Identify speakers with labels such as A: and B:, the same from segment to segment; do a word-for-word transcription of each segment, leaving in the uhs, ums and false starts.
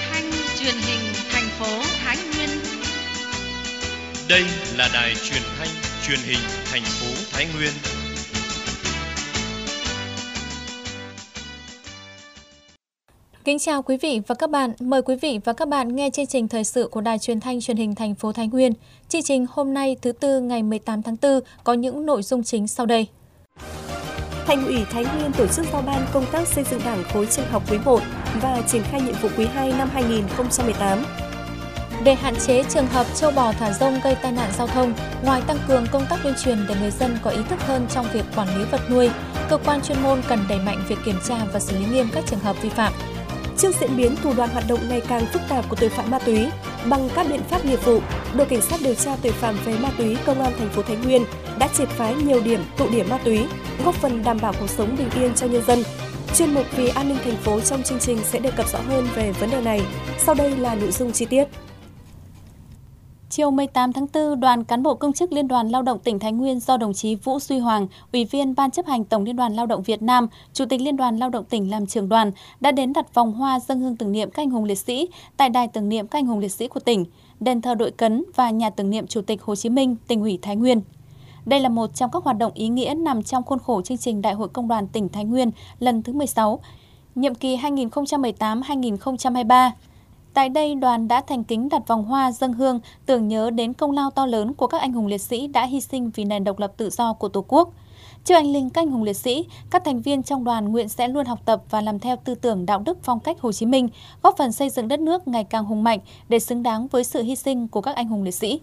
A: thanh truyền hình thành phố Thái Nguyên.
B: Đây là đài truyền thanh truyền hình thành phố Thái Nguyên.
C: Kính chào quý vị và các bạn. Mời quý vị và các bạn nghe chương trình thời sự của đài truyền thanh truyền hình thành phố Thái Nguyên. Chương trình hôm nay thứ Tư ngày mười tám tháng tư có những nội dung chính sau đây.
D: Thành ủy Thái Nguyên tổ chức giao ban công tác xây dựng Đảng khối trường học quý một và triển khai nhiệm vụ quý hai năm hai nghìn không trăm mười tám.
C: Để hạn chế trường hợp trâu bò thả rông gây tai nạn giao thông, ngoài tăng cường công tác tuyên truyền để người dân có ý thức hơn trong việc quản lý vật nuôi, cơ quan chuyên môn cần đẩy mạnh việc kiểm tra và xử lý nghiêm các trường hợp vi phạm.
D: Trước diễn biến thủ đoạn hoạt động ngày càng phức tạp của tội phạm ma túy, bằng các biện pháp nghiệp vụ, đội cảnh sát điều tra tội phạm về ma túy công an thành phố Thái Nguyên đã triệt phá nhiều điểm tụ điểm ma túy, góp phần đảm bảo cuộc sống bình yên cho nhân dân. Chuyên mục Vì an ninh thành phố trong chương trình sẽ đề cập rõ hơn về vấn đề này. Sau đây là nội dung chi tiết.
C: Chiều mười tám tháng tư, đoàn cán bộ công chức Liên đoàn Lao động tỉnh Thái Nguyên do đồng chí Vũ Duy Hoàng, Ủy viên Ban chấp hành Tổng Liên đoàn Lao động Việt Nam, Chủ tịch Liên đoàn Lao động tỉnh làm trưởng đoàn, đã đến đặt vòng hoa dâng hương tưởng niệm các anh hùng liệt sĩ tại đài tưởng niệm các anh hùng liệt sĩ của tỉnh, đền thờ Đội Cấn và nhà tưởng niệm Chủ tịch Hồ Chí Minh, tỉnh ủy Thái Nguyên. Đây là một trong các hoạt động ý nghĩa nằm trong khuôn khổ chương trình Đại hội Công đoàn tỉnh Thái Nguyên lần thứ mười sáu, nhiệm kỳ hai nghìn không trăm mười tám đến hai nghìn không trăm hai mươi ba. Tại đây, đoàn đã thành kính đặt vòng hoa dâng hương tưởng nhớ đến công lao to lớn của các anh hùng liệt sĩ đã hy sinh vì nền độc lập tự do của Tổ quốc. Trước anh linh các anh hùng liệt sĩ, các thành viên trong đoàn nguyện sẽ luôn học tập và làm theo tư tưởng đạo đức phong cách Hồ Chí Minh, góp phần xây dựng đất nước ngày càng hùng mạnh để xứng đáng với sự hy sinh của các anh hùng liệt sĩ.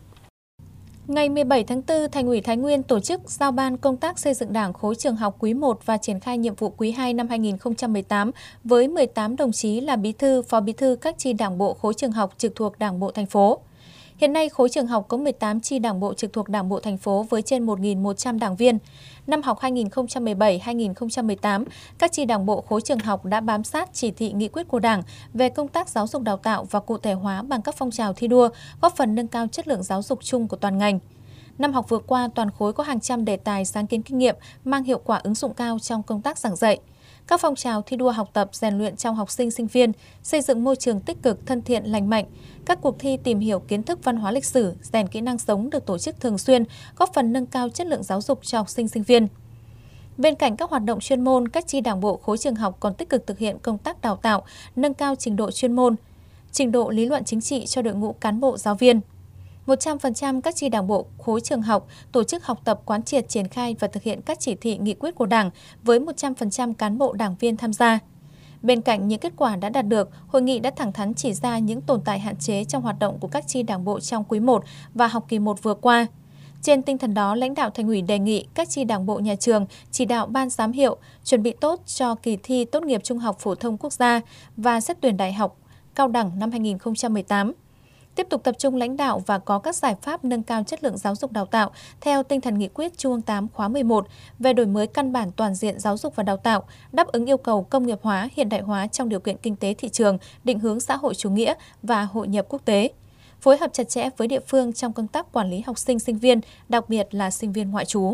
C: Ngày mười bảy tháng tư, Thành ủy Thái Nguyên tổ chức giao ban công tác xây dựng Đảng khối trường học quý một và triển khai nhiệm vụ quý hai năm hai nghìn không trăm mười tám với mười tám đồng chí là bí thư, phó bí thư các chi đảng bộ khối trường học trực thuộc Đảng bộ thành phố. Hiện nay, khối trường học có mười tám chi đảng bộ trực thuộc Đảng bộ thành phố với trên một nghìn một trăm đảng viên. Năm học hai nghìn không trăm mười bảy đến hai nghìn không trăm mười tám, các chi đảng bộ khối trường học đã bám sát chỉ thị nghị quyết của Đảng về công tác giáo dục đào tạo và cụ thể hóa bằng các phong trào thi đua, góp phần nâng cao chất lượng giáo dục chung của toàn ngành. Năm học vừa qua, toàn khối có hàng trăm đề tài sáng kiến kinh nghiệm mang hiệu quả ứng dụng cao trong công tác giảng dạy. Các phong trào thi đua học tập, rèn luyện trong học sinh, sinh viên, xây dựng môi trường tích cực, thân thiện, lành mạnh. Các cuộc thi tìm hiểu kiến thức văn hóa lịch sử, rèn kỹ năng sống được tổ chức thường xuyên, góp phần nâng cao chất lượng giáo dục cho học sinh, sinh viên. Bên cạnh các hoạt động chuyên môn, các chi đảng bộ khối trường học còn tích cực thực hiện công tác đào tạo, nâng cao trình độ chuyên môn, trình độ lý luận chính trị cho đội ngũ cán bộ giáo viên. một trăm phần trăm các chi đảng bộ khối trường học tổ chức học tập quán triệt triển khai và thực hiện các chỉ thị nghị quyết của Đảng với một trăm phần trăm cán bộ đảng viên tham gia. Bên cạnh những kết quả đã đạt được, hội nghị đã thẳng thắn chỉ ra những tồn tại hạn chế trong hoạt động của các chi đảng bộ trong quý một và học kỳ một vừa qua. Trên tinh thần đó, lãnh đạo Thành ủy đề nghị các chi đảng bộ nhà trường chỉ đạo ban giám hiệu chuẩn bị tốt cho kỳ thi tốt nghiệp trung học phổ thông quốc gia và xét tuyển đại học cao đẳng năm hai nghìn không trăm mười tám. Tiếp tục tập trung lãnh đạo và có các giải pháp nâng cao chất lượng giáo dục đào tạo theo tinh thần nghị quyết Trung ương tám khóa mười một về đổi mới căn bản toàn diện giáo dục và đào tạo, đáp ứng yêu cầu công nghiệp hóa, hiện đại hóa trong điều kiện kinh tế thị trường, định hướng xã hội chủ nghĩa và hội nhập quốc tế. Phối hợp chặt chẽ với địa phương trong công tác quản lý học sinh, sinh viên, đặc biệt là sinh viên ngoại trú.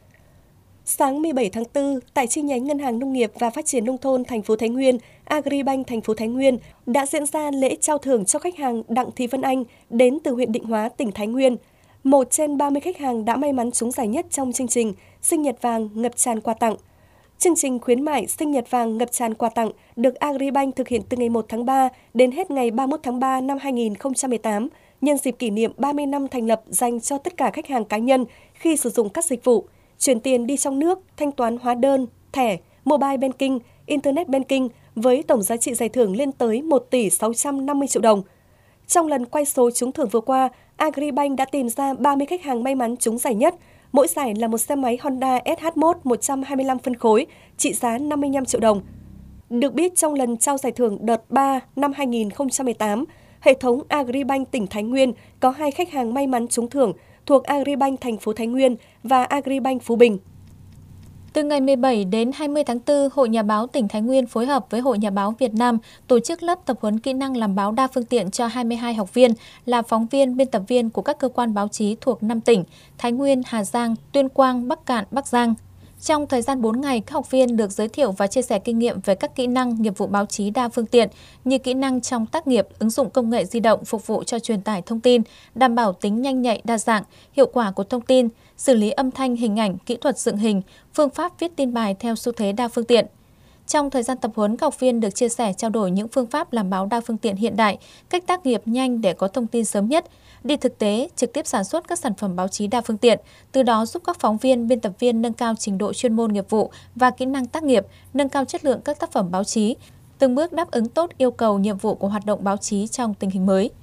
D: Sáng mười bảy tháng tư, tại chi nhánh Ngân hàng Nông nghiệp và Phát triển Nông thôn thành phố Thái Nguyên, Agribank thành phố Thái Nguyên đã diễn ra lễ trao thưởng cho khách hàng Đặng Thị Vân Anh đến từ huyện Định Hóa, tỉnh Thái Nguyên. Một trên ba mươi khách hàng đã may mắn trúng giải nhất trong chương trình Sinh nhật vàng ngập tràn quà tặng. Chương trình khuyến mại Sinh nhật vàng ngập tràn quà tặng được Agribank thực hiện từ ngày một tháng ba đến hết ngày ba mươi mốt tháng ba năm hai nghìn không trăm mười tám, nhân dịp kỷ niệm ba mươi năm thành lập dành cho tất cả khách hàng cá nhân khi sử dụng các dịch vụ chuyển tiền đi trong nước, thanh toán hóa đơn, thẻ, mobile banking, internet banking với tổng giá trị giải thưởng lên tới một tỷ sáu trăm năm mươi triệu đồng. Trong lần quay số trúng thưởng vừa qua, Agribank đã tìm ra ba mươi khách hàng may mắn trúng giải nhất. Mỗi giải là một xe máy Honda ét hát một một trăm hai mươi lăm phân khối, trị giá năm mươi lăm triệu đồng. Được biết, trong lần trao giải thưởng đợt ba năm hai nghìn không trăm mười tám, hệ thống Agribank tỉnh Thái Nguyên có hai khách hàng may mắn trúng thưởng thuộc Agribank thành phố Thái Nguyên và Agribank Phú Bình.
C: Từ ngày mười bảy đến hai mươi tháng tư, Hội Nhà báo tỉnh Thái Nguyên phối hợp với Hội Nhà báo Việt Nam tổ chức lớp tập huấn kỹ năng làm báo đa phương tiện cho hai mươi hai học viên là phóng viên, biên tập viên của các cơ quan báo chí thuộc năm tỉnh Thái Nguyên, Hà Giang, Tuyên Quang, Bắc Kạn, Bắc Giang. Trong thời gian bốn ngày, các học viên được giới thiệu và chia sẻ kinh nghiệm về các kỹ năng, nghiệp vụ báo chí đa phương tiện như kỹ năng trong tác nghiệp, ứng dụng công nghệ di động phục vụ cho truyền tải thông tin, đảm bảo tính nhanh nhạy, đa dạng, hiệu quả của thông tin, xử lý âm thanh, hình ảnh, kỹ thuật dựng hình, phương pháp viết tin bài theo xu thế đa phương tiện. Trong thời gian tập huấn, các học viên được chia sẻ trao đổi những phương pháp làm báo đa phương tiện hiện đại, cách tác nghiệp nhanh để có thông tin sớm nhất, đi thực tế, trực tiếp sản xuất các sản phẩm báo chí đa phương tiện, từ đó giúp các phóng viên, biên tập viên nâng cao trình độ chuyên môn nghiệp vụ và kỹ năng tác nghiệp, nâng cao chất lượng các tác phẩm báo chí, từng bước đáp ứng tốt yêu cầu nhiệm vụ của hoạt động báo chí trong tình hình mới.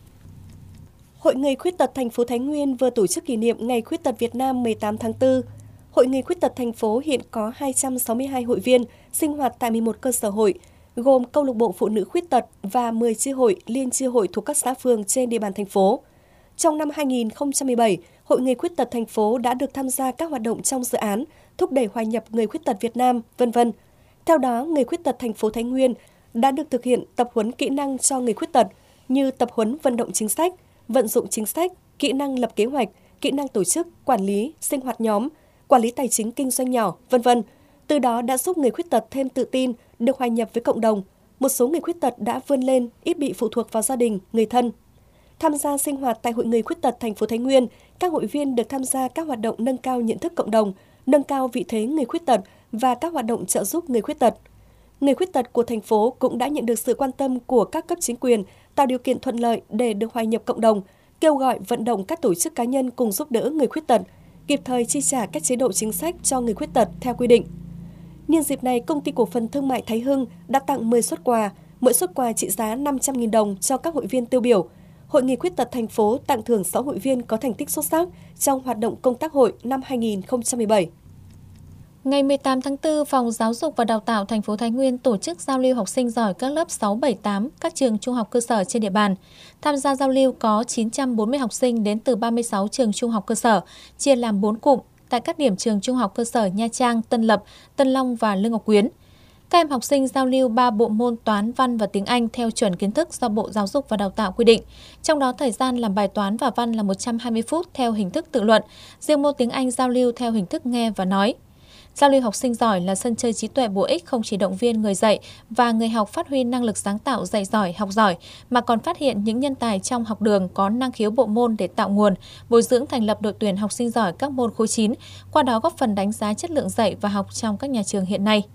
D: Hội Người Khuyết tật thành phố Thái Nguyên vừa tổ chức kỷ niệm Ngày Khuyết tật Việt Nam mười tám tháng tư. Hội Người Khuyết tật thành phố hiện có hai trăm sáu mươi hai hội viên sinh hoạt tại mười một cơ sở hội, gồm câu lạc bộ phụ nữ khuyết tật và mười chi hội, liên chi hội thuộc các xã phường trên địa bàn thành phố. Trong năm hai nghìn không trăm mười bảy, Hội Người Khuyết tật thành phố đã được tham gia các hoạt động trong dự án thúc đẩy hòa nhập người khuyết tật Việt Nam, vân vân. Theo đó, Người Khuyết tật thành phố Thái Nguyên đã được thực hiện tập huấn kỹ năng cho người khuyết tật như tập huấn vận động chính sách, vận dụng chính sách, kỹ năng lập kế hoạch, kỹ năng tổ chức, quản lý, sinh hoạt nhóm, quản lý tài chính kinh doanh nhỏ, vân vân. Từ đó đã giúp người khuyết tật thêm tự tin, được hòa nhập với cộng đồng. Một số người khuyết tật đã vươn lên, ít bị phụ thuộc vào gia đình, người thân. Tham gia sinh hoạt tại Hội Người Khuyết tật thành phố Thái Nguyên, các hội viên được tham gia các hoạt động nâng cao nhận thức cộng đồng, nâng cao vị thế người khuyết tật và các hoạt động trợ giúp người khuyết tật. Người khuyết tật của thành phố cũng đã nhận được sự quan tâm của các cấp chính quyền, tạo điều kiện thuận lợi để được hòa nhập cộng đồng, kêu gọi vận động các tổ chức cá nhân cùng giúp đỡ người khuyết tật, kịp thời chi trả các chế độ chính sách cho người khuyết tật theo quy định. Nhân dịp này, Công ty Cổ phần Thương mại Thái Hưng đã tặng mười suất quà, mỗi suất quà trị giá năm trăm nghìn đồng cho các hội viên tiêu biểu. Hội Người Khuyết tật thành phố tặng thưởng sáu hội viên có thành tích xuất sắc trong hoạt động công tác hội năm hai nghìn không trăm mười bảy.
C: Ngày mười tám tháng tư, Phòng Giáo dục và Đào tạo thành phố Thái Nguyên tổ chức giao lưu học sinh giỏi các lớp sáu, bảy, tám các trường trung học cơ sở trên địa bàn. Tham gia giao lưu có chín trăm bốn mươi học sinh đến từ ba mươi sáu trường trung học cơ sở, chia làm bốn cụm tại các điểm trường trung học cơ sở Nha Trang, Tân Lập, Tân Long và Lương Ngọc Quyến. Các em học sinh giao lưu ba bộ môn toán, văn và tiếng Anh theo chuẩn kiến thức do Bộ Giáo dục và Đào tạo quy định. Trong đó, thời gian làm bài toán và văn là một trăm hai mươi phút theo hình thức tự luận, riêng môn tiếng Anh giao lưu theo hình thức nghe và nói. Giao lưu học sinh giỏi là sân chơi trí tuệ bổ ích không chỉ động viên người dạy và người học phát huy năng lực sáng tạo dạy giỏi, học giỏi, mà còn phát hiện những nhân tài trong học đường có năng khiếu bộ môn để tạo nguồn, bồi dưỡng thành lập đội tuyển học sinh giỏi các môn khối chín, qua đó góp phần đánh giá chất lượng dạy và học trong các nhà trường hiện nay.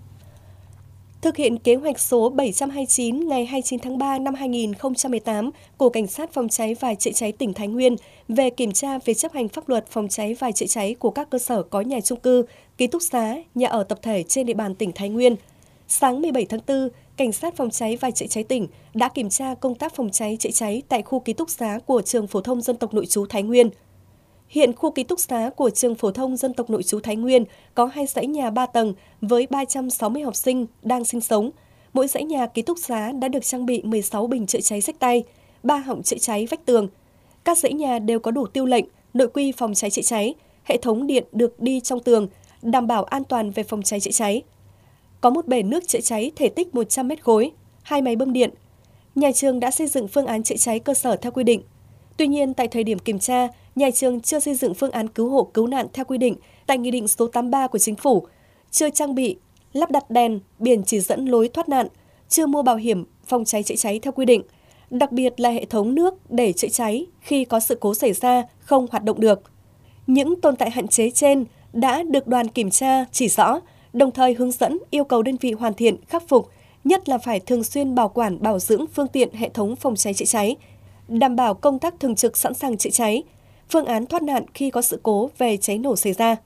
D: Thực hiện kế hoạch số bảy trăm hai mươi chín ngày hai mươi chín tháng ba năm hai nghìn không trăm mười tám của Cảnh sát Phòng cháy và Chữa cháy tỉnh Thái Nguyên về kiểm tra việc chấp hành pháp luật phòng cháy và chữa cháy của các cơ sở có nhà chung cư, ký túc xá, nhà ở tập thể trên địa bàn tỉnh Thái Nguyên. Sáng mười bảy tháng tư, Cảnh sát Phòng cháy và Chữa cháy tỉnh đã kiểm tra công tác phòng cháy chữa cháy tại khu ký túc xá của Trường Phổ thông Dân tộc Nội trú Thái Nguyên. Hiện khu ký túc xá của Trường Phổ thông Dân tộc Nội trú Thái Nguyên có hai dãy nhà ba tầng với ba trăm sáu mươi học sinh đang sinh sống. Mỗi dãy nhà ký túc xá đã được trang bị mười sáu bình chữa cháy xách tay, ba họng chữa cháy vách tường. Các dãy nhà đều có đủ tiêu lệnh, nội quy phòng cháy chữa cháy, hệ thống điện được đi trong tường, đảm bảo an toàn về phòng cháy chữa cháy. Có một bể nước chữa cháy thể tích một trăm mét khối, hai máy bơm điện. Nhà trường đã xây dựng phương án chữa cháy cơ sở theo quy định. Tuy nhiên, tại thời điểm kiểm tra, nhà trường chưa xây dựng phương án cứu hộ cứu nạn theo quy định tại Nghị định số tám mươi ba của Chính phủ, chưa trang bị, lắp đặt đèn, biển chỉ dẫn lối thoát nạn, chưa mua bảo hiểm phòng cháy chữa cháy theo quy định, đặc biệt là hệ thống nước để chữa cháy khi có sự cố xảy ra không hoạt động được. Những tồn tại hạn chế trên đã được đoàn kiểm tra chỉ rõ, đồng thời hướng dẫn yêu cầu đơn vị hoàn thiện, khắc phục, nhất là phải thường xuyên bảo quản bảo dưỡng phương tiện hệ thống phòng cháy chữa cháy, đảm bảo công tác thường trực sẵn sàng chữa cháy, phương án thoát nạn khi có sự cố về cháy nổ xảy ra.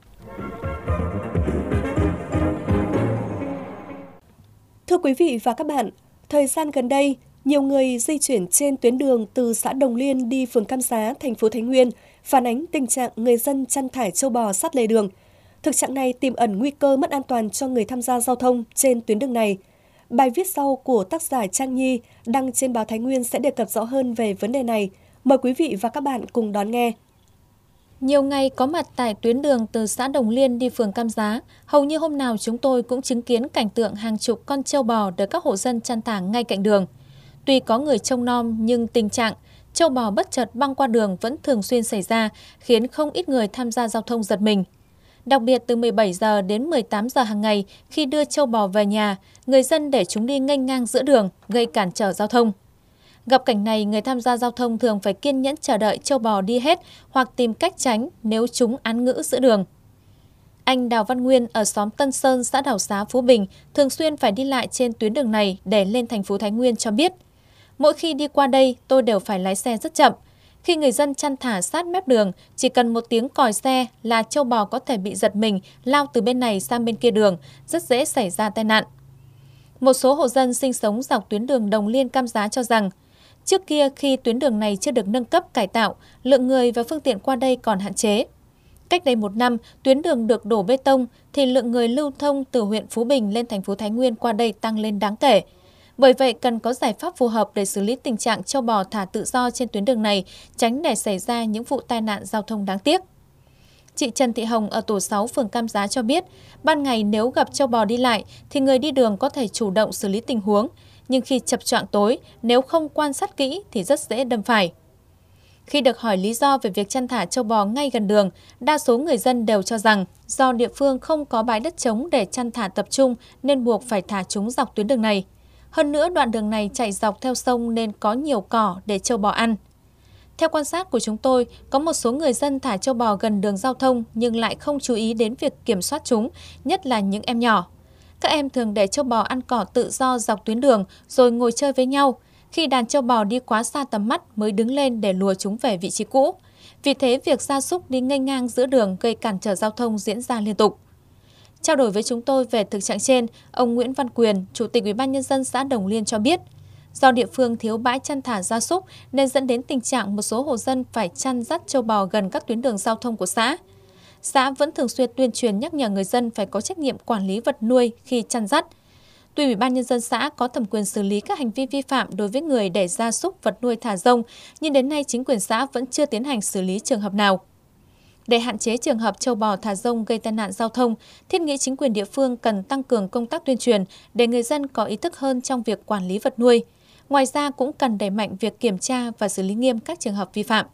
D: Thưa quý vị và các bạn, thời gian gần đây, nhiều người di chuyển trên tuyến đường từ xã Đồng Liên đi phường Cam Giá, thành phố Thái Nguyên phản ánh tình trạng người dân chăn thả trâu bò sát lề đường. Thực trạng này tiềm ẩn nguy cơ mất an toàn cho người tham gia giao thông trên tuyến đường này. Bài viết sau của tác giả Trang Nhi đăng trên báo Thái Nguyên sẽ đề cập rõ hơn về vấn đề này. Mời quý vị và các bạn cùng đón nghe.
C: Nhiều ngày có mặt tại tuyến đường từ xã Đồng Liên đi phường Cam Giá, hầu như hôm nào chúng tôi cũng chứng kiến cảnh tượng hàng chục con trâu bò được các hộ dân chăn thả ngay cạnh đường. Tuy có người trông nom nhưng tình trạng trâu bò bất chợt băng qua đường vẫn thường xuyên xảy ra, khiến không ít người tham gia giao thông giật mình. Đặc biệt từ mười bảy giờ đến mười tám giờ hàng ngày khi đưa trâu bò về nhà, người dân để chúng đi nghênh ngang giữa đường, gây cản trở giao thông. Gặp cảnh này, người tham gia giao thông thường phải kiên nhẫn chờ đợi trâu bò đi hết hoặc tìm cách tránh nếu chúng án ngữ giữa đường. Anh Đào Văn Nguyên ở xóm Tân Sơn, xã Đào Xá, Phú Bình thường xuyên phải đi lại trên tuyến đường này để lên thành phố Thái Nguyên cho biết. Mỗi khi đi qua đây, tôi đều phải lái xe rất chậm. Khi người dân chăn thả sát mép đường, chỉ cần một tiếng còi xe là trâu bò có thể bị giật mình, lao từ bên này sang bên kia đường, rất dễ xảy ra tai nạn. Một số hộ dân sinh sống dọc tuyến đường Đồng Liên Cam Giá cho rằng, trước kia khi tuyến đường này chưa được nâng cấp cải tạo, lượng người và phương tiện qua đây còn hạn chế. Cách đây một năm, tuyến đường được đổ bê tông thì lượng người lưu thông từ huyện Phú Bình lên thành phố Thái Nguyên qua đây tăng lên đáng kể. Bởi vậy, cần có giải pháp phù hợp để xử lý tình trạng trâu bò thả tự do trên tuyến đường này, tránh để xảy ra những vụ tai nạn giao thông đáng tiếc. Chị Trần Thị Hồng ở tổ sáu phường Cam Giá cho biết, ban ngày nếu gặp trâu bò đi lại thì người đi đường có thể chủ động xử lý tình huống, nhưng khi chập choạng tối, nếu không quan sát kỹ thì rất dễ đâm phải. Khi được hỏi lý do về việc chăn thả trâu bò ngay gần đường, đa số người dân đều cho rằng do địa phương không có bãi đất trống để chăn thả tập trung nên buộc phải thả chúng dọc tuyến đường này. Hơn nữa, đoạn đường này chạy dọc theo sông nên có nhiều cỏ để trâu bò ăn. Theo quan sát của chúng tôi, có một số người dân thả trâu bò gần đường giao thông nhưng lại không chú ý đến việc kiểm soát chúng, nhất là những em nhỏ. Các em thường để trâu bò ăn cỏ tự do dọc tuyến đường rồi ngồi chơi với nhau. Khi đàn trâu bò đi quá xa tầm mắt mới đứng lên để lùa chúng về vị trí cũ. Vì thế, việc gia súc đi nghênh ngang giữa đường gây cản trở giao thông diễn ra liên tục. Trao đổi với chúng tôi về thực trạng trên, ông Nguyễn Văn Quyền, Chủ tịch Ủy ban nhân dân xã Đồng Liên cho biết, do địa phương thiếu bãi chăn thả gia súc nên dẫn đến tình trạng một số hộ dân phải chăn dắt trâu bò gần các tuyến đường giao thông của xã. Xã vẫn thường xuyên tuyên truyền nhắc nhở người dân phải có trách nhiệm quản lý vật nuôi khi chăn dắt. Tuy Ủy ban nhân dân xã có thẩm quyền xử lý các hành vi vi phạm đối với người để gia súc vật nuôi thả rông, nhưng đến nay chính quyền xã vẫn chưa tiến hành xử lý trường hợp nào. Để hạn chế trường hợp trâu bò thả rông gây tai nạn giao thông, thiết nghĩ chính quyền địa phương cần tăng cường công tác tuyên truyền để người dân có ý thức hơn trong việc quản lý vật nuôi. Ngoài ra cũng cần đẩy mạnh việc kiểm tra và xử lý nghiêm các trường hợp vi phạm.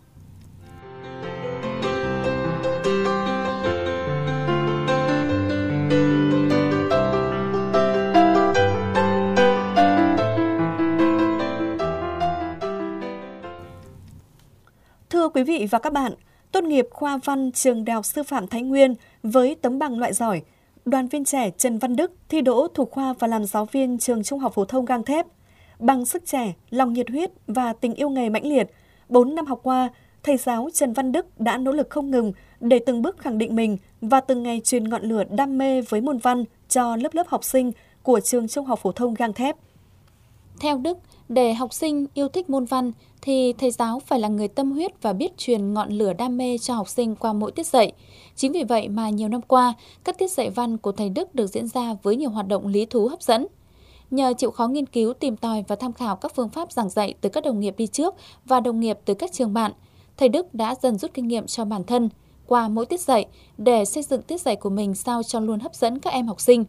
D: Thưa quý vị và các bạn, tốt nghiệp khoa văn trường Đại học Sư phạm Thái Nguyên với tấm bằng loại giỏi, đoàn viên trẻ Trần Văn Đức thi đỗ thủ khoa và làm giáo viên trường Trung học phổ thông Gang Thép. Bằng sức trẻ, lòng nhiệt huyết và tình yêu nghề mãnh liệt, bốn năm học qua, thầy giáo Trần Văn Đức đã nỗ lực không ngừng để từng bước khẳng định mình và từng ngày truyền ngọn lửa đam mê với môn văn cho lớp lớp học sinh của trường Trung học phổ thông Gang Thép.
C: Theo Đức, để học sinh yêu thích môn văn thì thầy giáo phải là người tâm huyết và biết truyền ngọn lửa đam mê cho học sinh qua mỗi tiết dạy. Chính vì vậy mà nhiều năm qua, các tiết dạy văn của thầy Đức được diễn ra với nhiều hoạt động lý thú hấp dẫn. Nhờ chịu khó nghiên cứu, tìm tòi và tham khảo các phương pháp giảng dạy từ các đồng nghiệp đi trước và đồng nghiệp từ các trường bạn, thầy Đức đã dần rút kinh nghiệm cho bản thân qua mỗi tiết dạy để xây dựng tiết dạy của mình sao cho luôn hấp dẫn các em học sinh.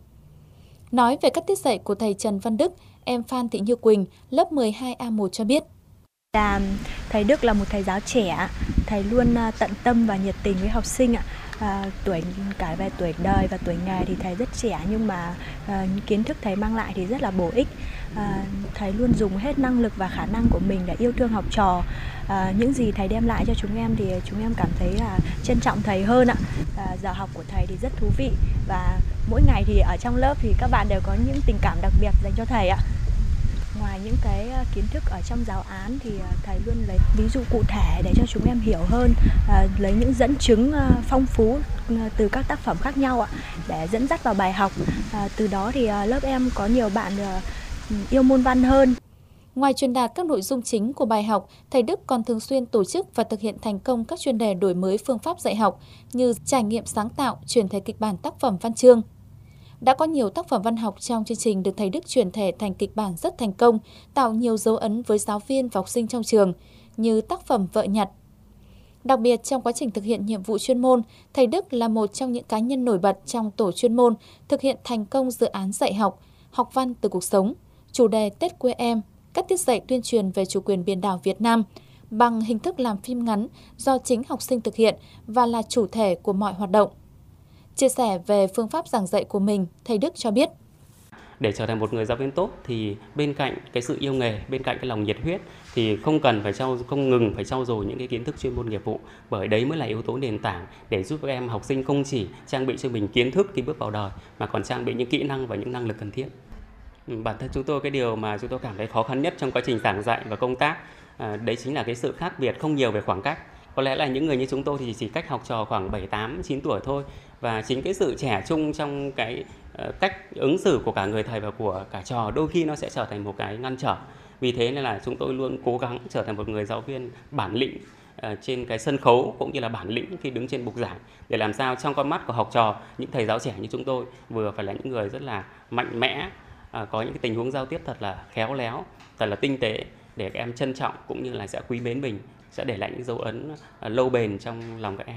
C: Nói về các tiết dạy của thầy Trần Văn Đức, em Phan Thị Như Quỳnh, lớp mười hai A một cho biết.
E: Là thầy Đức là một thầy giáo trẻ, thầy luôn tận tâm và nhiệt tình với học sinh ạ. À, tuổi cả về tuổi đời và tuổi nghề thì thầy rất trẻ, nhưng mà à, kiến thức thầy mang lại thì rất là bổ ích. À, thầy luôn dùng hết năng lực và khả năng của mình để yêu thương học trò. À, những gì thầy đem lại cho chúng em thì chúng em cảm thấy là trân trọng thầy hơn ạ. À, giờ học của thầy thì rất thú vị và mỗi ngày thì ở trong lớp thì các bạn đều có những tình cảm đặc biệt dành cho thầy ạ. Ngoài những cái kiến thức ở trong giáo án thì thầy luôn lấy ví dụ cụ thể để cho chúng em hiểu hơn, lấy những dẫn chứng phong phú từ các tác phẩm khác nhau để dẫn dắt vào bài học. Từ đó thì lớp em có nhiều bạn yêu môn văn hơn.
C: Ngoài truyền đạt các nội dung chính của bài học, thầy Đức còn thường xuyên tổ chức và thực hiện thành công các chuyên đề đổi mới phương pháp dạy học như trải nghiệm sáng tạo, chuyển thể kịch bản tác phẩm văn chương. Đã có nhiều tác phẩm văn học trong chương trình được thầy Đức chuyển thể thành kịch bản rất thành công, tạo nhiều dấu ấn với giáo viên và học sinh trong trường, như tác phẩm Vợ Nhặt. Đặc biệt, trong quá trình thực hiện nhiệm vụ chuyên môn, thầy Đức là một trong những cá nhân nổi bật trong tổ chuyên môn thực hiện thành công dự án dạy học, học văn từ cuộc sống, chủ đề Tết quê em, các tiết dạy tuyên truyền về chủ quyền biển đảo Việt Nam, bằng hình thức làm phim ngắn do chính học sinh thực hiện và là chủ thể của mọi hoạt động. Chia sẻ về phương pháp giảng dạy của mình, thầy Đức cho biết.
F: Để trở thành một người giáo viên tốt thì bên cạnh cái sự yêu nghề, bên cạnh cái lòng nhiệt huyết thì không cần phải trau không ngừng phải trau dồi những cái kiến thức chuyên môn nghiệp vụ, bởi đấy mới là yếu tố nền tảng để giúp các em học sinh không chỉ trang bị cho mình kiến thức khi bước vào đời mà còn trang bị những kỹ năng và những năng lực cần thiết. Bản thân chúng tôi, cái điều mà chúng tôi cảm thấy khó khăn nhất trong quá trình giảng dạy và công tác à, đấy chính là cái sự khác biệt không nhiều về khoảng cách. Có lẽ là những người như chúng tôi thì chỉ cách học trò khoảng bảy, tám, chín tuổi thôi, và chính cái sự trẻ trung trong cái uh, cách ứng xử của cả người thầy và của cả trò đôi khi nó sẽ trở thành một cái ngăn trở. Vì thế nên là chúng tôi luôn cố gắng trở thành một người giáo viên bản lĩnh uh, trên cái sân khấu cũng như là bản lĩnh khi đứng trên bục giảng, để làm sao trong con mắt của học trò, những thầy giáo trẻ như chúng tôi vừa phải là những người rất là mạnh mẽ, uh, có những cái tình huống giao tiếp thật là khéo léo, thật là tinh tế, để các em trân trọng cũng như là sẽ quý mến mình, sẽ để lại những dấu ấn lâu bền trong lòng các em.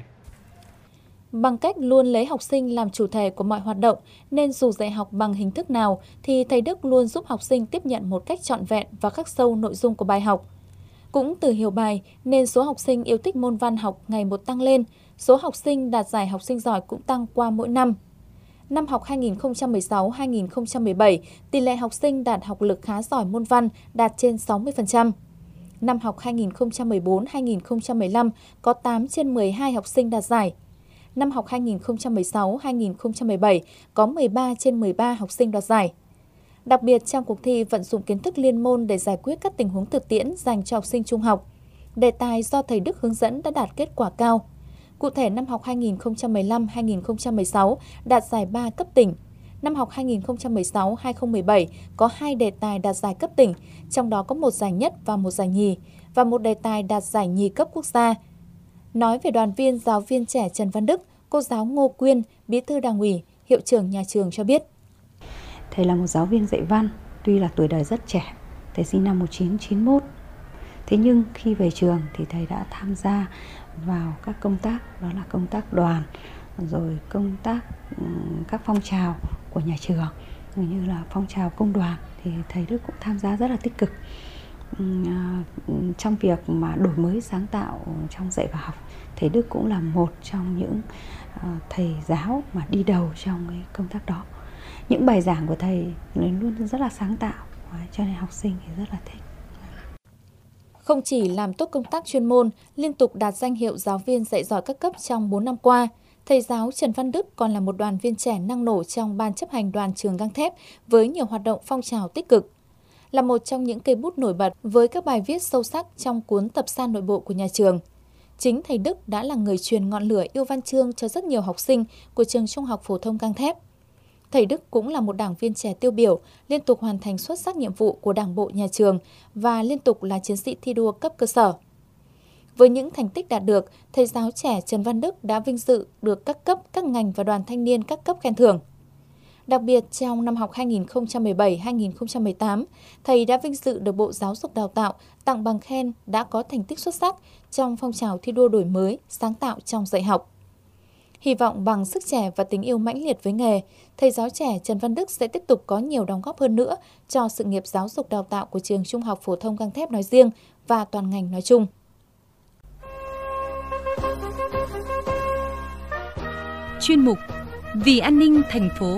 C: Bằng cách luôn lấy học sinh làm chủ thể của mọi hoạt động, nên dù dạy học bằng hình thức nào, thì thầy Đức luôn giúp học sinh tiếp nhận một cách trọn vẹn và khắc sâu nội dung của bài học. Cũng từ hiểu bài, nên số học sinh yêu thích môn văn học ngày một tăng lên, số học sinh đạt giải học sinh giỏi cũng tăng qua mỗi năm. Năm học hai nghìn không trăm mười sáu hai nghìn không trăm mười bảy, tỷ lệ học sinh đạt học lực khá giỏi môn văn đạt trên sáu mươi phần trăm. Năm học hai nghìn không trăm mười bốn hai nghìn không trăm mười lăm có tám trên mười hai học sinh đạt giải. Năm học hai nghìn không trăm mười sáu hai nghìn không trăm mười bảy có mười ba trên mười ba học sinh đoạt giải. Đặc biệt trong cuộc thi vận dụng kiến thức liên môn để giải quyết các tình huống thực tiễn dành cho học sinh trung học, đề tài do thầy Đức hướng dẫn đã đạt kết quả cao. Cụ thể năm học hai nghìn không trăm mười lăm hai nghìn không trăm mười sáu đạt giải ba cấp tỉnh. Năm học hai nghìn không trăm mười sáu hai nghìn không trăm mười bảy có hai đề tài đạt giải cấp tỉnh, trong đó có một giải nhất và một giải nhì, và một đề tài đạt giải nhì cấp quốc gia. Nói về đoàn viên giáo viên trẻ Trần Văn Đức, cô giáo Ngô Quyên, bí thư Đảng ủy, hiệu trưởng nhà trường cho biết.
G: Thầy là một giáo viên dạy văn, tuy là tuổi đời rất trẻ, thầy sinh năm một nghìn chín trăm chín mươi mốt. Thế nhưng khi về trường thì thầy đã tham gia vào các công tác, đó là công tác đoàn, rồi công tác các phong trào của nhà trường, như là phong trào công đoàn, thì thầy Đức cũng tham gia rất là tích cực trong việc mà đổi mới sáng tạo trong dạy và học. Thầy Đức cũng là một trong những thầy giáo mà đi đầu trong cái công tác đó. Những bài giảng của thầy luôn rất là sáng tạo, cho nên học sinh thì rất là thích.
C: Không chỉ làm tốt công tác chuyên môn, liên tục đạt danh hiệu giáo viên dạy giỏi các cấp trong bốn năm qua, thầy giáo Trần Văn Đức còn là một đoàn viên trẻ năng nổ trong ban chấp hành đoàn trường gang thép với nhiều hoạt động phong trào tích cực. Là một trong những cây bút nổi bật với các bài viết sâu sắc trong cuốn tập san nội bộ của nhà trường. Chính thầy Đức đã là người truyền ngọn lửa yêu văn chương cho rất nhiều học sinh của trường Trung học phổ thông gang thép. Thầy Đức cũng là một đảng viên trẻ tiêu biểu, liên tục hoàn thành xuất sắc nhiệm vụ của Đảng bộ nhà trường và liên tục là chiến sĩ thi đua cấp cơ sở. Với những thành tích đạt được, thầy giáo trẻ Trần Văn Đức đã vinh dự được các cấp, các ngành và đoàn thanh niên các cấp khen thưởng. Đặc biệt, trong năm học hai nghìn không trăm mười bảy hai nghìn không trăm mười tám, thầy đã vinh dự được Bộ Giáo dục Đào tạo tặng bằng khen đã có thành tích xuất sắc trong phong trào thi đua đổi mới, sáng tạo trong dạy học. Hy vọng bằng sức trẻ và tình yêu mãnh liệt với nghề, thầy giáo trẻ Trần Văn Đức sẽ tiếp tục có nhiều đóng góp hơn nữa cho sự nghiệp giáo dục đào tạo của trường Trung học phổ thông gang thép nói riêng và toàn ngành nói chung.
A: Chuyên mục Vì an ninh thành phố.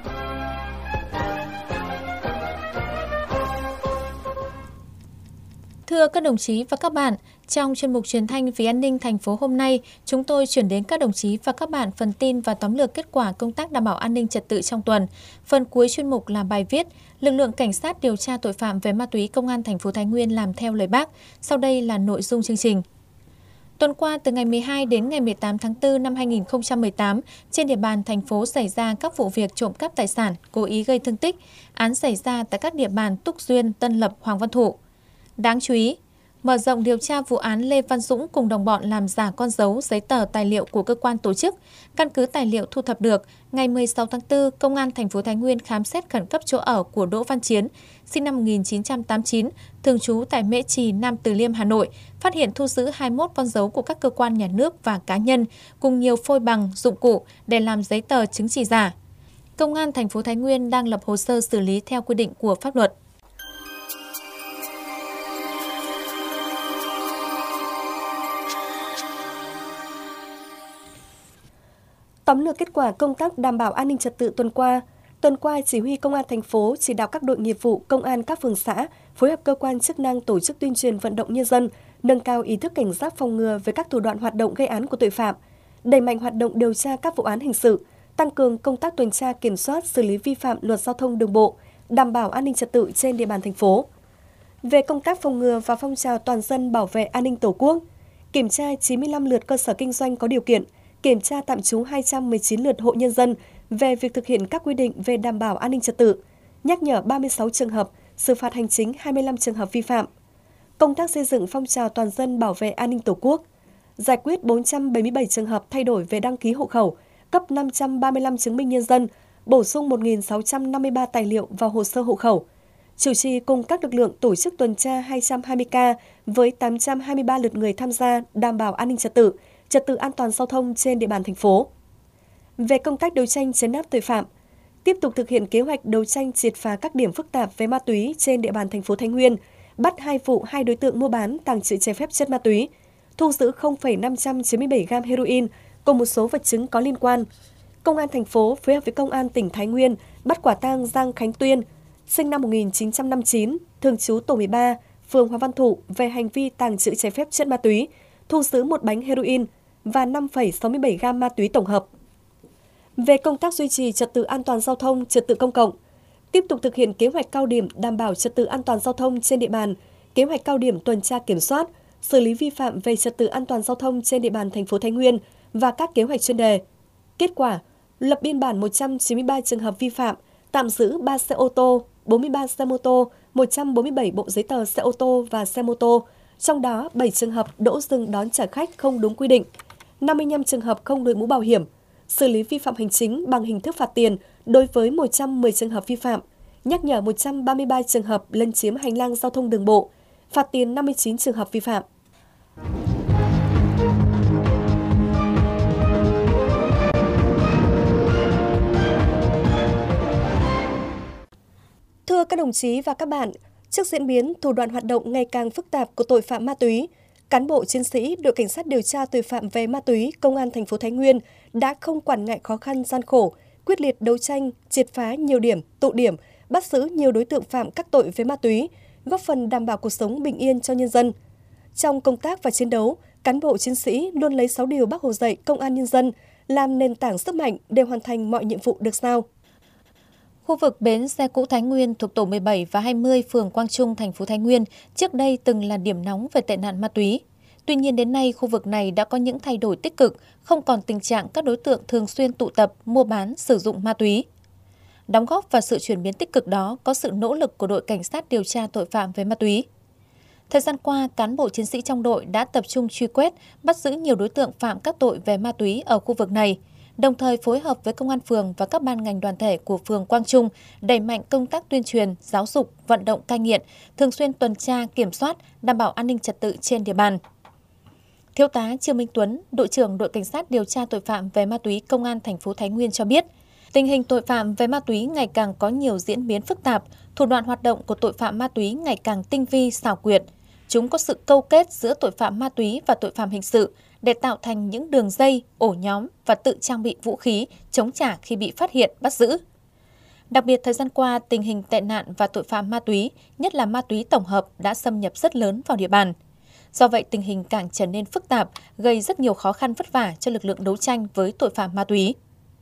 C: Thưa các đồng chí và các bạn, trong chuyên mục truyền thanh Vì an ninh thành phố hôm nay, chúng tôi chuyển đến các đồng chí và các bạn phần tin và tóm lược kết quả công tác đảm bảo an ninh trật tự trong tuần. Phần cuối chuyên mục là bài viết Lực lượng cảnh sát điều tra tội phạm về ma túy Công an thành phố Thái Nguyên làm theo lời Bác. Sau đây là nội dung chương trình. Tuần qua, từ ngày mười hai đến ngày mười tám tháng tư năm hai nghìn không trăm mười tám, trên địa bàn thành phố xảy ra các vụ việc trộm cắp tài sản, cố ý gây thương tích. Án xảy ra tại các địa bàn Túc Duyên, Tân Lập, Hoàng Văn Thụ. Đáng chú ý, mở rộng điều tra vụ án Lê Văn Dũng cùng đồng bọn làm giả con dấu, giấy tờ, tài liệu của cơ quan tổ chức. Căn cứ tài liệu thu thập được, ngày mười sáu tháng tư, Công an thành phố Thái Nguyên khám xét khẩn cấp chỗ ở của Đỗ Văn Chiến, sinh năm một nghìn chín trăm tám mươi chín, thường trú tại Mễ Trì, Nam Từ Liêm, Hà Nội, phát hiện thu giữ hai mươi mốt con dấu của các cơ quan nhà nước và cá nhân, cùng nhiều phôi bằng, dụng cụ để làm giấy tờ chứng chỉ giả. Công an thành phố Thái Nguyên đang lập hồ sơ xử lý theo quy định của pháp luật.
D: Tóm lược kết quả công tác đảm bảo an ninh trật tự tuần qua, tuần qua Chỉ huy Công an thành phố chỉ đạo các đội nghiệp vụ công an các phường xã phối hợp cơ quan chức năng tổ chức tuyên truyền vận động nhân dân, nâng cao ý thức cảnh giác phòng ngừa với các thủ đoạn hoạt động gây án của tội phạm, đẩy mạnh hoạt động điều tra các vụ án hình sự, tăng cường công tác tuần tra kiểm soát xử lý vi phạm luật giao thông đường bộ, đảm bảo an ninh trật tự trên địa bàn thành phố. Về công tác phòng ngừa và phong trào toàn dân bảo vệ an ninh Tổ quốc, kiểm tra chín mươi lăm lượt cơ sở kinh doanh có điều kiện, kiểm tra tạm trú hai trăm mười chín lượt hộ nhân dân về việc thực hiện các quy định về đảm bảo an ninh trật tự, nhắc nhở ba mươi sáu trường hợp, xử phạt hành chính hai mươi lăm trường hợp vi phạm. Công tác xây dựng phong trào toàn dân bảo vệ an ninh Tổ quốc, giải quyết bốn trăm bảy mươi bảy trường hợp thay đổi về đăng ký hộ khẩu, cấp năm trăm ba mươi lăm chứng minh nhân dân, bổ sung một nghìn sáu trăm năm mươi ba tài liệu vào hồ sơ hộ khẩu. Chủ trì cùng các lực lượng tổ chức tuần tra hai trăm hai mươi ca với tám trăm hai mươi ba lượt người tham gia đảm bảo an ninh trật tự, trật tự an toàn giao thông trên địa bàn thành phố. Về công tác đấu tranh trấn áp tội phạm, tiếp tục thực hiện kế hoạch đấu tranh triệt phá các điểm phức tạp về ma túy trên địa bàn thành phố Thái Nguyên, bắt hai vụ hai đối tượng mua bán tàng trữ trái phép chất ma túy, thu giữ không phẩy năm trăm chín mươi bảy gam heroin cùng một số vật chứng có liên quan. Công an thành phố phối hợp với Công an tỉnh Thái Nguyên bắt quả tang Giang Khánh Tuyên, sinh năm một nghìn chín trăm năm mươi chín, thường trú tổ mười ba, phường Hoàng Văn Thụ về hành vi tàng trữ trái phép chất ma túy, thu giữ một bánh heroin và năm phẩy sáu mươi bảy gam ma túy tổng hợp. Về công tác duy trì trật tự an toàn giao thông, trật tự công cộng, tiếp tục thực hiện kế hoạch cao điểm đảm bảo trật tự an toàn giao thông trên địa bàn, kế hoạch cao điểm tuần tra kiểm soát, xử lý vi phạm về trật tự an toàn giao thông trên địa bàn thành phố Thái Nguyên và các kế hoạch chuyên đề. Kết quả, lập biên bản một trăm chín mươi ba trường hợp vi phạm, tạm giữ ba xe ô tô, bốn mươi ba xe mô tô, một trăm bốn mươi bảy bộ giấy tờ xe ô tô và xe mô tô, trong đó bảy trường hợp đỗ dừng đón trả khách không đúng quy định, năm mươi lăm trường hợp không đội mũ bảo hiểm, xử lý vi phạm hành chính bằng hình thức phạt tiền đối với một trăm mười trường hợp vi phạm, nhắc nhở một trăm ba mươi ba trường hợp lấn chiếm hành lang giao thông đường bộ, phạt tiền năm mươi chín trường hợp vi phạm. Thưa các đồng chí và các bạn, trước diễn biến thủ đoạn hoạt động ngày càng phức tạp của tội phạm ma túy, cán bộ chiến sĩ đội cảnh sát điều tra tội phạm về ma túy Công an thành phố Thái Nguyên đã không quản ngại khó khăn gian khổ, quyết liệt đấu tranh, triệt phá nhiều điểm, tụ điểm, bắt giữ nhiều đối tượng phạm các tội về ma túy, góp phần đảm bảo cuộc sống bình yên cho nhân dân. Trong công tác và chiến đấu, cán bộ chiến sĩ luôn lấy sáu điều Bác Hồ dạy công an nhân dân làm nền tảng sức mạnh để hoàn thành mọi nhiệm vụ được giao.
C: Khu vực bến xe cũ Thái Nguyên thuộc tổ mười bảy và hai mươi phường Quang Trung, thành phố Thái Nguyên trước đây từng là điểm nóng về tệ nạn ma túy. Tuy nhiên đến nay khu vực này đã có những thay đổi tích cực, không còn tình trạng các đối tượng thường xuyên tụ tập, mua bán, sử dụng ma túy. Đóng góp vào sự chuyển biến tích cực đó có sự nỗ lực của đội cảnh sát điều tra tội phạm về ma túy. Thời gian qua, cán bộ chiến sĩ trong đội đã tập trung truy quét, bắt giữ nhiều đối tượng phạm các tội về ma túy ở khu vực này, đồng thời phối hợp với công an phường và các ban ngành đoàn thể của phường Quang Trung đẩy mạnh công tác tuyên truyền, giáo dục, vận động cai nghiện, thường xuyên tuần tra, kiểm soát, đảm bảo an ninh trật tự trên địa bàn. Thiếu tá Trương Minh Tuấn, đội trưởng đội cảnh sát điều tra tội phạm về ma túy Công an thành phố Thái Nguyên cho biết, tình hình tội phạm về ma túy ngày càng có nhiều diễn biến phức tạp, thủ đoạn hoạt động của tội phạm ma túy ngày càng tinh vi, xảo quyệt. Chúng có sự câu kết giữa tội phạm ma túy và tội phạm hình sự để tạo thành những đường dây, ổ nhóm và tự trang bị vũ khí, chống trả khi bị phát hiện, bắt giữ. Đặc biệt, thời gian qua, tình hình tệ nạn và tội phạm ma túy, nhất là ma túy tổng hợp, đã xâm nhập rất lớn vào địa bàn. Do vậy, tình hình càng trở nên phức tạp, gây rất nhiều khó khăn vất vả cho lực lượng đấu tranh với tội phạm ma túy.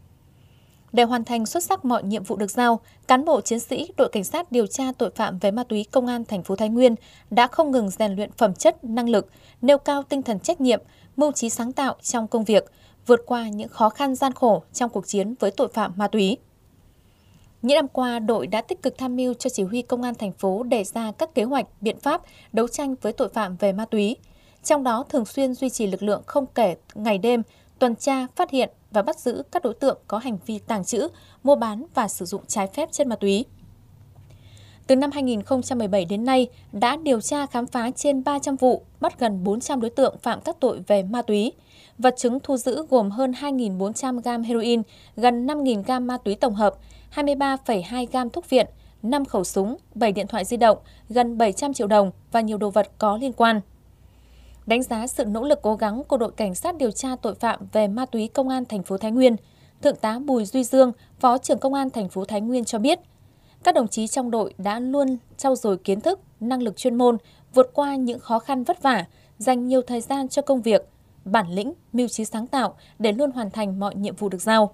C: Để hoàn thành xuất sắc mọi nhiệm vụ được giao, cán bộ chiến sĩ đội cảnh sát điều tra tội phạm về ma túy Công an thành phố Thái Nguyên đã không ngừng rèn luyện phẩm chất, năng lực, nêu cao tinh thần trách nhiệm, mưu trí sáng tạo trong công việc, vượt qua những khó khăn gian khổ trong cuộc chiến với tội phạm ma túy. Những năm qua, đội đã tích cực tham mưu cho chỉ huy Công an thành phố đề ra các kế hoạch, biện pháp đấu tranh với tội phạm về ma túy. Trong đó thường xuyên duy trì lực lượng không kể ngày đêm, tuần tra, phát hiện và bắt giữ các đối tượng có hành vi tàng trữ, mua bán và sử dụng trái phép chất ma túy. Từ năm hai nghìn không trăm mười bảy đến nay, đã điều tra khám phá trên ba trăm vụ, bắt gần bốn trăm đối tượng phạm các tội về ma túy. Vật chứng thu giữ gồm hơn hai nghìn bốn trăm gam heroin, gần năm nghìn gam ma túy tổng hợp, hai mươi ba phẩy hai gam thuốc viện, năm khẩu súng, bảy điện thoại di động, gần bảy trăm triệu đồng và nhiều đồ vật có liên quan. Đánh giá sự nỗ lực cố gắng của đội cảnh sát điều tra tội phạm về ma túy Công an thành phố Thái Nguyên, Thượng tá Bùi Duy Dương, Phó trưởng Công an thành phố Thái Nguyên cho biết, các đồng chí trong đội đã luôn trau dồi kiến thức, năng lực chuyên môn, vượt qua những khó khăn vất vả, dành nhiều thời gian cho công việc, bản lĩnh, mưu trí sáng tạo để luôn hoàn thành mọi nhiệm vụ được giao.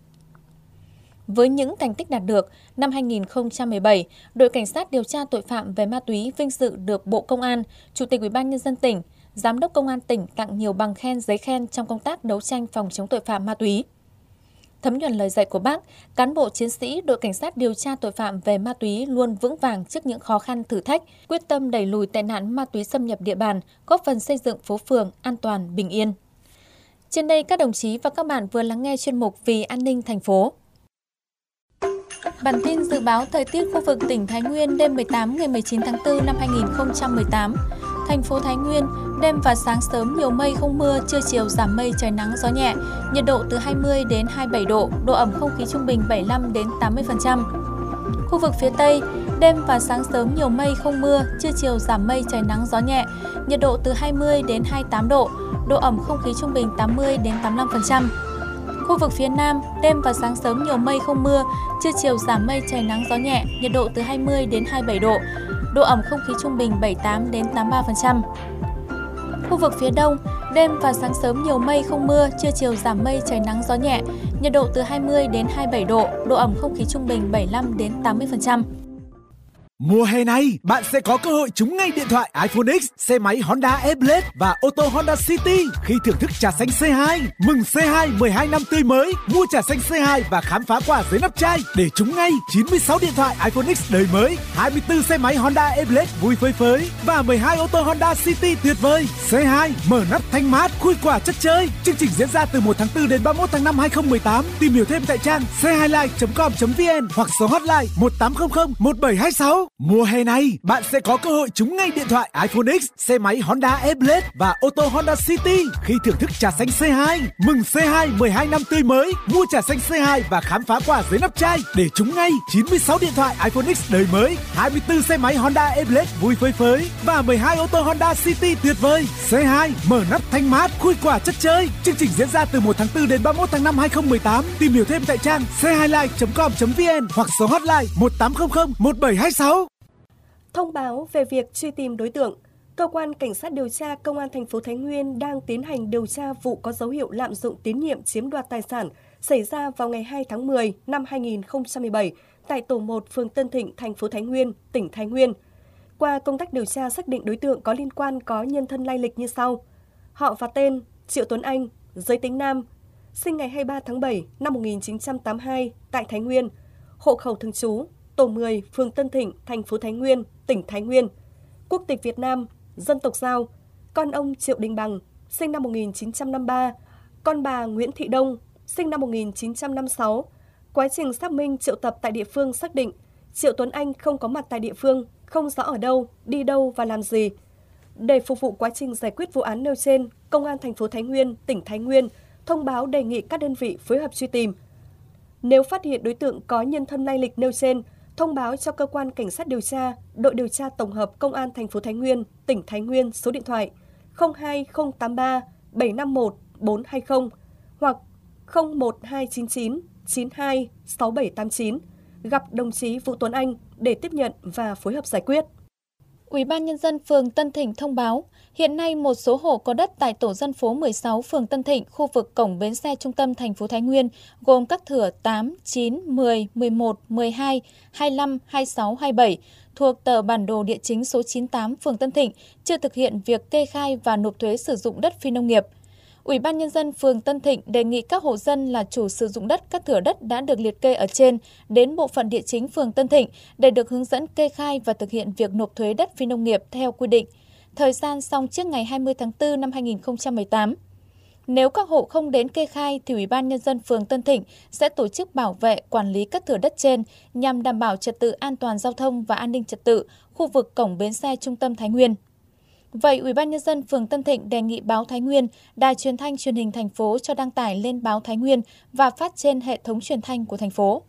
C: Với những thành tích đạt được, năm hai nghìn không trăm mười bảy, đội cảnh sát điều tra tội phạm về ma túy vinh dự được Bộ Công an, Chủ tịch Ủy ban nhân dân tỉnh, Giám đốc Công an tỉnh tặng nhiều bằng khen, giấy khen trong công tác đấu tranh phòng chống tội phạm ma túy. Thấm nhuần lời dạy của Bác, cán bộ chiến sĩ đội cảnh sát điều tra tội phạm về ma túy luôn vững vàng trước những khó khăn thử thách, quyết tâm đẩy lùi tệ nạn ma túy xâm nhập địa bàn, góp phần xây dựng phố phường an toàn, bình yên. Trên đây, các đồng chí và các bạn vừa lắng nghe chuyên mục Vì an ninh thành phố. Bản tin dự báo thời tiết khu vực tỉnh Thái Nguyên đêm mười tám ngày mười chín tháng tư năm hai nghìn không trăm mười tám. Thành phố Thái Nguyên, đêm và sáng sớm nhiều mây không mưa, trưa chiều giảm mây trời nắng gió nhẹ, nhiệt độ từ hai mươi đến hai mươi bảy độ, độ ẩm không khí trung bình bảy mươi lăm đến tám mươi phần trăm. Khu vực phía Tây, đêm và sáng sớm nhiều mây không mưa, trưa chiều giảm mây trời nắng gió nhẹ, nhiệt độ từ hai mươi đến hai mươi tám độ, độ ẩm không khí trung bình tám mươi đến tám mươi lăm phần trăm. Khu vực phía Nam, đêm và sáng sớm nhiều mây không mưa, trưa chiều giảm mây trời nắng gió nhẹ, nhiệt độ từ hai mươi đến hai mươi bảy độ, độ ẩm không khí trung bình bảy mươi tám đến tám mươi ba phần trăm. Khu vực phía Đông, đêm và sáng sớm nhiều mây không mưa, trưa chiều giảm mây trời nắng gió nhẹ, nhiệt độ từ hai mươi đến hai mươi bảy độ, độ ẩm không khí trung bình bảy mươi lăm đến tám mươi phần trăm.
H: Mùa hè này, bạn sẽ có cơ hội trúng ngay điện thoại iPhone X, xe máy Honda Airblade và ô tô Honda City khi thưởng thức trà xanh xê hai. Mừng xê hai mười hai năm tươi mới, mua trà xanh xê hai và khám phá quà dưới nắp chai để trúng ngay chín mươi sáu điện thoại iPhone X đời mới, hai mươi tư xe máy Honda Airblade vui phơi phới và mười hai ô tô Honda City tuyệt vời. xê hai mở nắp thanh mát, khui quả chất chơi. Chương trình diễn ra từ một tháng tư đến ba mươi mốt tháng năm hai nghìn không trăm mười tám. Tìm hiểu thêm tại trang c hai live chấm com chấm vn hoặc số hotline một tám không không một bảy hai sáu. Mùa hè này, bạn sẽ có cơ hội trúng ngay điện thoại iPhone X, xe máy Honda Airblade và ô tô Honda City khi thưởng thức trà xanh xê hai. Mừng xê hai mười hai năm tươi mới, mua trà xanh xê hai và khám phá quà dưới nắp chai để trúng ngay chín mươi sáu điện thoại iPhone X đời mới, hai mươi tư xe máy Honda Airblade vui phơi phới và mười hai ô tô Honda City tuyệt vời. xê hai mở nắp thanh mát, khui quả chất chơi. Chương trình diễn ra từ một tháng tư đến ba mươi mốt tháng năm hai nghìn không trăm mười tám. Tìm hiểu thêm tại trang c hai live chấm com chấm vn hoặc số hotline một tám không không một bảy hai sáu.
D: Thông báo về việc truy tìm đối tượng, Cơ quan Cảnh sát điều tra Công an thành phố Thái Nguyên đang tiến hành điều tra vụ có dấu hiệu lạm dụng tín nhiệm chiếm đoạt tài sản xảy ra vào ngày hai tháng mười năm hai nghìn không trăm mười bảy tại tổ một phường Tân Thịnh, thành phố Thái Nguyên, tỉnh Thái Nguyên. Qua công tác điều tra xác định đối tượng có liên quan có nhân thân lai lịch như sau: họ và tên Triệu Tuấn Anh, giới tính nam, sinh ngày hai mươi ba tháng bảy năm một nghìn chín trăm tám mươi hai tại Thái Nguyên, hộ khẩu thường trú tổ mười, phường Tân Thịnh, thành phố Thái Nguyên, tỉnh Thái Nguyên, quốc tịch Việt Nam, dân tộc Dao, con ông Triệu Đình Bằng, sinh năm một nghìn chín trăm năm mươi ba, con bà Nguyễn Thị Đông, sinh năm một nghìn chín trăm năm mươi sáu. Quá trình xác minh triệu tập tại địa phương xác định Triệu Tuấn Anh không có mặt tại địa phương, không rõ ở đâu, đi đâu và làm gì. Để phục vụ quá trình giải quyết vụ án nêu trên, Công an thành phố Thái Nguyên, tỉnh Thái Nguyên thông báo đề nghị các đơn vị phối hợp truy tìm. Nếu phát hiện đối tượng có nhân thân lai lịch nêu trên, thông báo cho cơ quan cảnh sát điều tra, đội điều tra tổng hợp Công an thành phố Thái Nguyên, tỉnh Thái Nguyên số điện thoại không hai không tám ba bảy năm một bốn hai không hoặc không một hai chín chín chín hai sáu bảy tám chín gặp đồng chí Vũ Tuấn Anh để tiếp nhận và phối hợp giải quyết.
C: Ủy ban Nhân dân phường Tân Thịnh thông báo, hiện nay một số hộ có đất tại tổ dân phố mười sáu phường Tân Thịnh, khu vực cổng bến xe trung tâm thành phố Thái Nguyên, gồm các thửa tám, chín, mười, mười một, mười hai, hai mươi lăm, hai mươi sáu, hai mươi bảy, thuộc tờ bản đồ địa chính số chín mươi tám phường Tân Thịnh, chưa thực hiện việc kê khai và nộp thuế sử dụng đất phi nông nghiệp. Ủy ban Nhân dân phường Tân Thịnh đề nghị các hộ dân là chủ sử dụng đất các thửa đất đã được liệt kê ở trên đến bộ phận địa chính phường Tân Thịnh để được hướng dẫn kê khai và thực hiện việc nộp thuế đất phi nông nghiệp theo quy định. Thời gian xong trước ngày hai mươi tháng tư năm hai nghìn không trăm mười tám. Nếu các hộ không đến kê khai thì Ủy ban Nhân dân phường Tân Thịnh sẽ tổ chức bảo vệ quản lý các thửa đất trên nhằm đảm bảo trật tự an toàn giao thông và an ninh trật tự khu vực cổng bến xe trung tâm Thái Nguyên. Vậy, Ủy ban Nhân dân phường Tân Thịnh đề nghị báo Thái Nguyên, Đài Truyền thanh Truyền hình thành phố cho đăng tải lên báo Thái Nguyên và phát trên hệ thống truyền thanh của thành phố.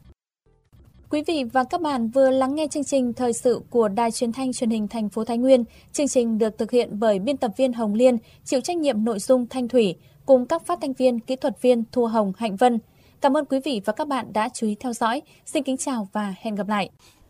C: Quý vị và các bạn vừa lắng nghe chương trình thời sự của Đài Truyền thanh Truyền hình thành phố Thái Nguyên. Chương trình được thực hiện bởi biên tập viên Hồng Liên, chịu trách nhiệm nội dung Thanh Thủy, cùng các phát thanh viên, kỹ thuật viên Thu Hồng, Hạnh Vân. Cảm ơn quý vị và các bạn đã chú ý theo dõi. Xin kính chào và hẹn gặp lại.